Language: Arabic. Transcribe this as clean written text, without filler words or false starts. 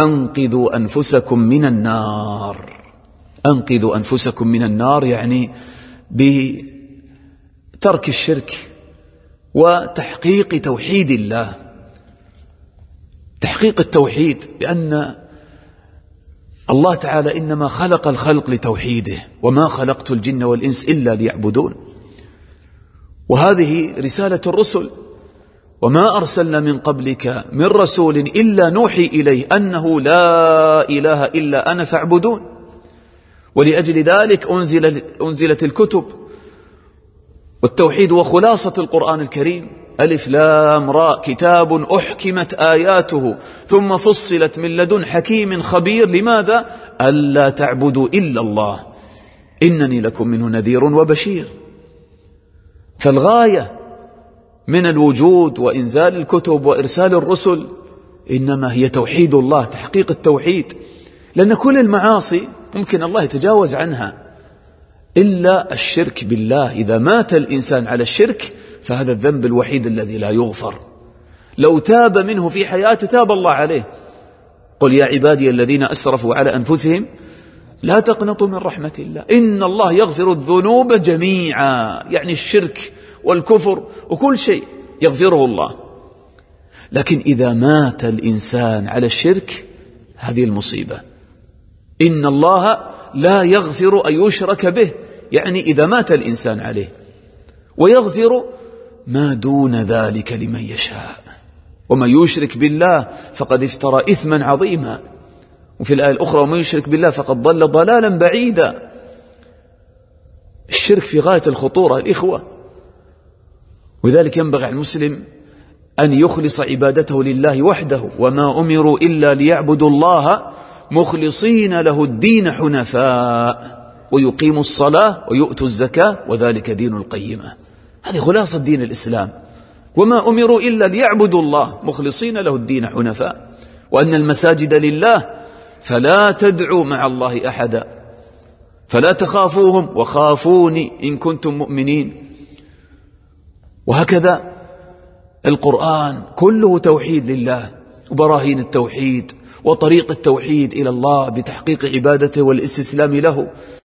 أنقذوا أنفسكم من النار. أنقذوا أنفسكم من النار يعني بترك الشرك وتحقيق توحيد الله، تحقيق التوحيد، لأن الله تعالى إنما خلق الخلق لتوحيده، وما خلقت الجن والإنس إلا ليعبدون. وهذه رسالة الرسل، وما أرسلنا من قبلك من رسول إلا نوحي إليه أنه لا إله إلا أنا فاعبدون. ولأجل ذلك أنزلت الكتب، والتوحيد وخلاصة القرآن الكريم. ألف لام راء، كتاب أحكمت آياته ثم فصلت من لدن حكيم خبير. لماذا؟ ألا تعبدوا إلا الله إنني لكم منه نذير وبشير. فالغاية من الوجود وإنزال الكتب وإرسال الرسل إنما هي توحيد الله، تحقيق التوحيد. لأن كل المعاصي ممكن الله يتجاوز عنها إلا الشرك بالله. إذا مات الإنسان على الشرك فهذا الذنب الوحيد الذي لا يغفر. لو تاب منه في حياته تاب الله عليه. قل يا عبادي الذين أسرفوا على أنفسهم لا تقنطوا من رحمة الله إن الله يغفر الذنوب جميعا، يعني الشرك والكفر وكل شيء يغفره الله. لكن إذا مات الإنسان على الشرك هذه المصيبة. إن الله لا يغفر أن يشرك به، يعني إذا مات الإنسان عليه، ويغفر ما دون ذلك لمن يشاء. ومن يشرك بالله فقد افترى إثما عظيما. وفي الآية الأخرى ومن يشرك بالله فقد ضل ضلالا بعيدا. الشرك في غاية الخطورة الإخوة، ولذلك ينبغي على المسلم أن يخلص عبادته لله وحده. وما أمروا إلا ليعبدوا الله مخلصين له الدين حنفاء ويقيموا الصلاة ويؤتوا الزكاة وذلك دين القيمة. هذه خلاصة دين الإسلام. وما أمروا إلا ليعبدوا الله مخلصين له الدين حنفاء، وأن المساجد لله فلا تدعوا مع الله أحدا، فلا تخافوهم وخافوني إن كنتم مؤمنين. وهكذا القرآن كله توحيد لله وبراهين التوحيد وطريق التوحيد إلى الله بتحقيق عبادته والاستسلام له.